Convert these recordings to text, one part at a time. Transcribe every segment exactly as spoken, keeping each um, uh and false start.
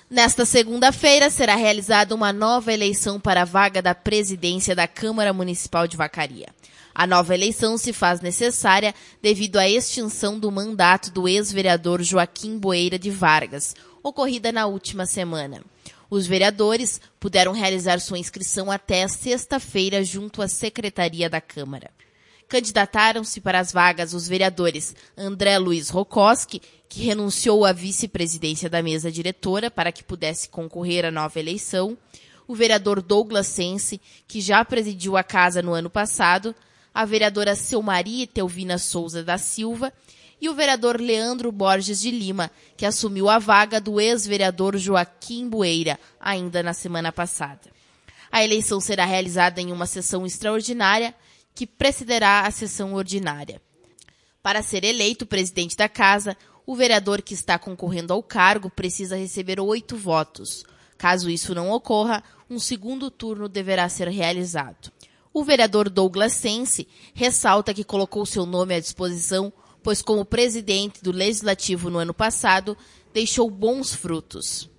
Nesta segunda-feira será realizada uma nova eleição para a vaga da presidência da Câmara Municipal de Vacaria. A nova eleição se faz necessária devido à extinção do mandato do ex-vereador Joaquim Boeira de Vargas, ocorrida na última semana. Os vereadores puderam realizar sua inscrição até sexta-feira junto à Secretaria da Câmara. Candidataram-se para as vagas os vereadores André Luiz Rokoski, que renunciou à vice-presidência da mesa diretora para que pudesse concorrer à nova eleição, o vereador Douglas Sense, que já presidiu a casa no ano passado, a vereadora Selmaria Telvina Souza da Silva e o vereador Leandro Borges de Lima, que assumiu a vaga do ex-vereador Joaquim Boeira, ainda na semana passada. A eleição será realizada em uma sessão extraordinária, que precederá a sessão ordinária. Para ser eleito presidente da casa, o vereador que está concorrendo ao cargo precisa receber oito votos. Caso isso não ocorra, um segundo turno deverá ser realizado. O vereador Douglas Sense ressalta que colocou seu nome à disposição, pois como presidente do Legislativo no ano passado, deixou bons frutos.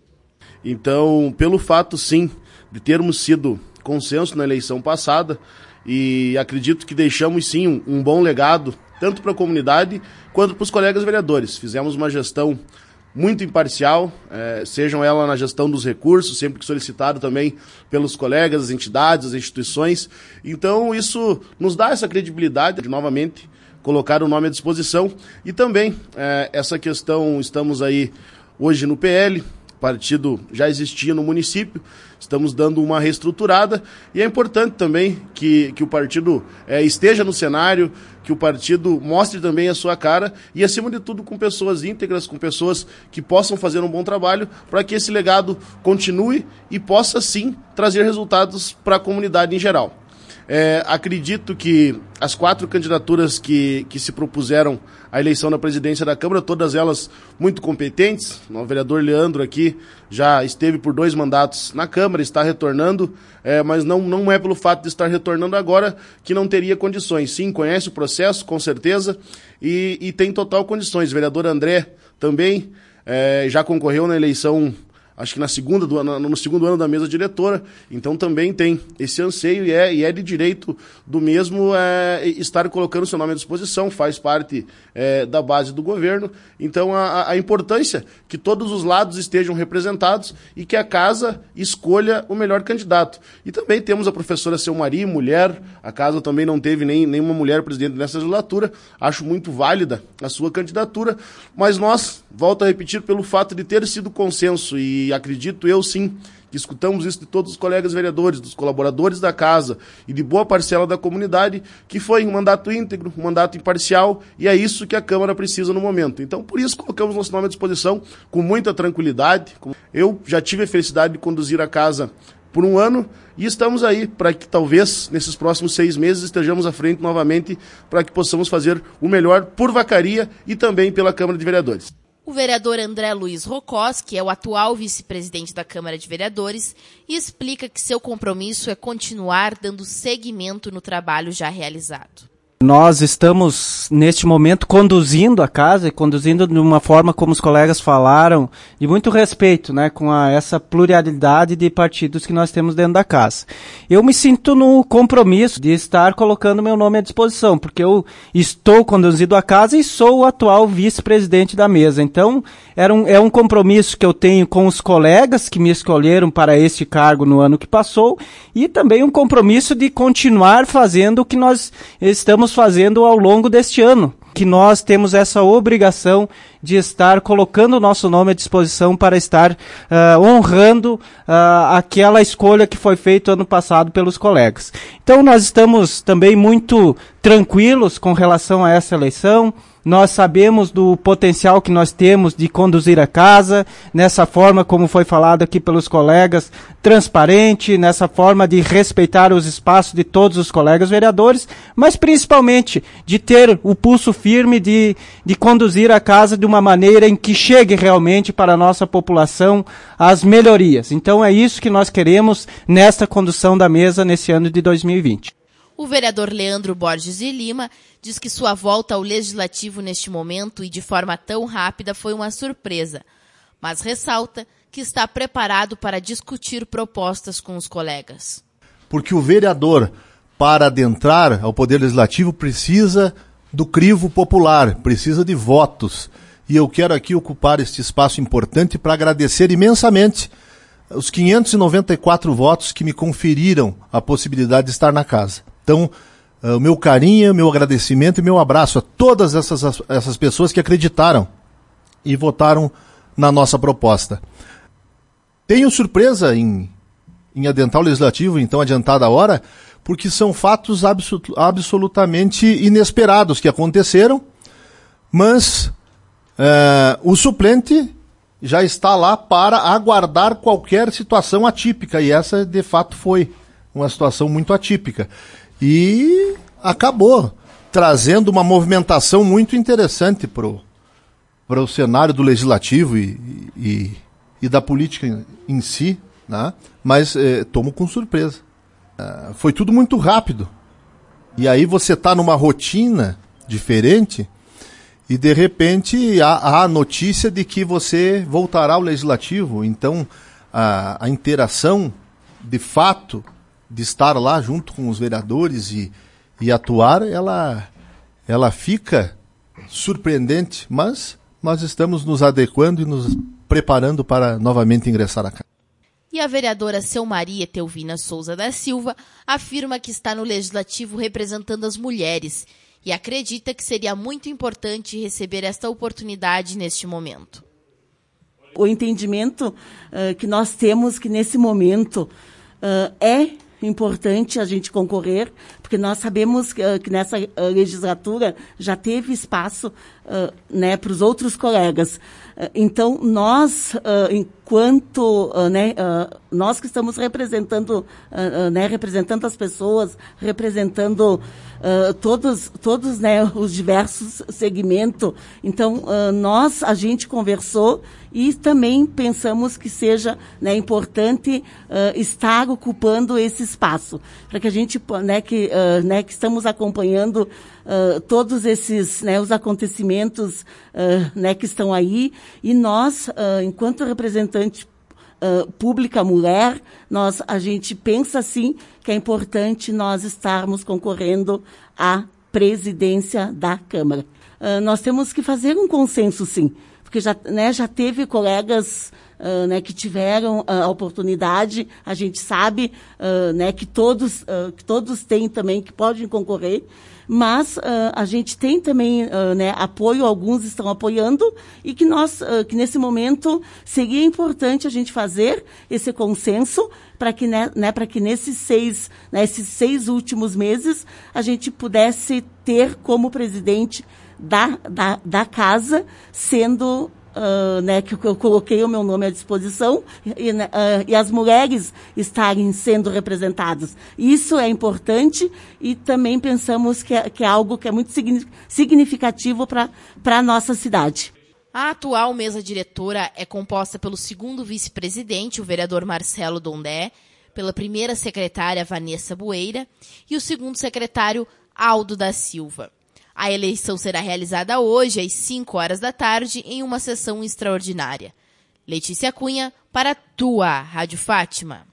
Então, pelo fato, sim, de termos sido consenso na eleição passada, e acredito que deixamos sim um, um bom legado, tanto para a comunidade quanto para os colegas vereadores. Fizemos uma gestão muito imparcial, eh, sejam ela na gestão dos recursos, sempre que solicitado também pelos colegas, as entidades, as instituições. Então isso nos dá essa credibilidade de novamente colocar o nome à disposição. E também eh, essa questão, estamos aí hoje no P L, o partido já existia no município, estamos dando uma reestruturada e é importante também que, que o partido é, esteja no cenário, que o partido mostre também a sua cara e, acima de tudo, com pessoas íntegras, com pessoas que possam fazer um bom trabalho para que esse legado continue e possa, sim, trazer resultados para a comunidade em geral. É, acredito que as quatro candidaturas que, que se propuseram à eleição da presidência da Câmara, todas elas muito competentes. O vereador Leandro aqui já esteve por dois mandatos na Câmara, está retornando, é, mas não, não é pelo fato de estar retornando agora que não teria condições. Sim, conhece o processo, com certeza, e, e tem total condições. O vereador André também é, já concorreu na eleição, acho que na segunda do, no, no segundo ano da mesa diretora, então também tem esse anseio e é, e é de direito do mesmo é, estar colocando seu nome à disposição, faz parte é, da base do governo. Então a, a importância que todos os lados estejam representados e que a casa escolha o melhor candidato. E também temos a professora Selmaria, mulher, a casa também não teve nem, nenhuma mulher presidente nessa legislatura, acho muito válida a sua candidatura, mas nós, volto a repetir, pelo fato de ter sido consenso e acredito eu sim, que escutamos isso de todos os colegas vereadores, dos colaboradores da casa e de boa parcela da comunidade, que foi um mandato íntegro, um mandato imparcial, e é isso que a Câmara precisa no momento. Então, por isso, colocamos nosso nome à disposição com muita tranquilidade. Eu já tive a felicidade de conduzir a casa por um ano e estamos aí para que talvez nesses próximos seis meses estejamos à frente novamente para que possamos fazer o melhor por Vacaria e também pela Câmara de Vereadores. O vereador André Luiz Rokoski é o atual vice-presidente da Câmara de Vereadores e explica que seu compromisso é continuar dando seguimento no trabalho já realizado. Nós estamos, neste momento, conduzindo a casa e conduzindo de uma forma, como os colegas falaram, de muito respeito, né, com a, essa pluralidade de partidos que nós temos dentro da casa. Eu me sinto no compromisso de estar colocando meu nome à disposição, porque eu estou conduzindo a casa e sou o atual vice-presidente da mesa. Então, era um, é um compromisso que eu tenho com os colegas que me escolheram para este cargo no ano que passou e também um compromisso de continuar fazendo o que nós estamos fazendo ao longo deste ano, que nós temos essa obrigação de estar colocando o nosso nome à disposição para estar uh, honrando uh, aquela escolha que foi feita ano passado pelos colegas. Então nós estamos também muito tranquilos com relação a essa eleição. Nós sabemos do potencial que nós temos de conduzir a casa, nessa forma, como foi falado aqui pelos colegas, transparente, nessa forma de respeitar os espaços de todos os colegas vereadores, mas principalmente de ter o pulso firme de, de conduzir a casa de uma maneira em que chegue realmente para a nossa população as melhorias. Então é isso que nós queremos nesta condução da mesa nesse ano de dois mil e vinte. O vereador Leandro Borges de Lima diz que sua volta ao Legislativo neste momento e de forma tão rápida foi uma surpresa, mas ressalta que está preparado para discutir propostas com os colegas. Porque o vereador, para adentrar ao Poder Legislativo, precisa do crivo popular, precisa de votos. E eu quero aqui ocupar este espaço importante para agradecer imensamente os quinhentos e noventa e quatro votos que me conferiram a possibilidade de estar na casa. Então, o meu carinho, meu agradecimento e meu abraço a todas essas, essas pessoas que acreditaram e votaram na nossa proposta. Tenho surpresa em, em adentrar o Legislativo, então adiantada a hora, porque são fatos absol, absolutamente inesperados que aconteceram, mas uh, o suplente já está lá para aguardar qualquer situação atípica, e essa de fato foi uma situação muito atípica. E acabou trazendo uma movimentação muito interessante para o cenário do Legislativo e, e, e da política em, em si, né? Mas eh, tomo com surpresa. Uh, foi tudo muito rápido. E aí você está numa rotina diferente e de repente há, há a notícia de que você voltará ao Legislativo. Então a, a interação de fato de estar lá junto com os vereadores e, e atuar, ela, ela fica surpreendente, mas nós estamos nos adequando e nos preparando para novamente ingressar à casa. E a vereadora Selmaria Teuvina Souza da Silva afirma que está no Legislativo representando as mulheres e acredita que seria muito importante receber esta oportunidade neste momento. O entendimento uh, que nós temos que nesse momento uh, é importante a gente concorrer, porque nós sabemos que, uh, que nessa uh, legislatura já teve espaço uh, né, para os outros colegas. Uh, então, nós, uh, enquanto, uh, né, uh, nós que estamos representando, uh, uh, né, representando as pessoas, representando uh, todos, todos né, os diversos segmentos, então, uh, nós, a gente conversou e também pensamos que seja né, importante uh, estar ocupando esse espaço, para que a gente, né, que, uh, né, que estamos acompanhando uh, todos esses, né, os acontecimentos uh, né, que estão aí, e nós, uh, enquanto representante uh, pública mulher, nós, a gente pensa sim que é importante nós estarmos concorrendo à presidência da Câmara. Uh, nós temos que fazer um consenso sim, porque já, né, já teve colegas uh, né, que tiveram uh, a oportunidade, a gente sabe uh, né, que, todos, uh, que todos têm também, que podem concorrer, mas uh, a gente tem também uh, né, apoio, alguns estão apoiando, e que, nós, uh, que nesse momento seria importante a gente fazer esse consenso para que, né, né, para que nesses seis, né, esses seis últimos meses a gente pudesse ter como presidente Da, da, da casa, sendo, uh, né, que eu coloquei o meu nome à disposição, e, uh, e as mulheres estarem sendo representadas. Isso é importante e também pensamos que é, que é algo que é muito significativo para a nossa cidade. A atual mesa diretora é composta pelo segundo vice-presidente, o vereador Marcelo Dondé, pela primeira secretária, Vanessa Bueira, e o segundo secretário, Aldo da Silva. A eleição será realizada hoje, às cinco horas da tarde, em uma sessão extraordinária. Letícia Cunha, para a tua Rádio Fátima.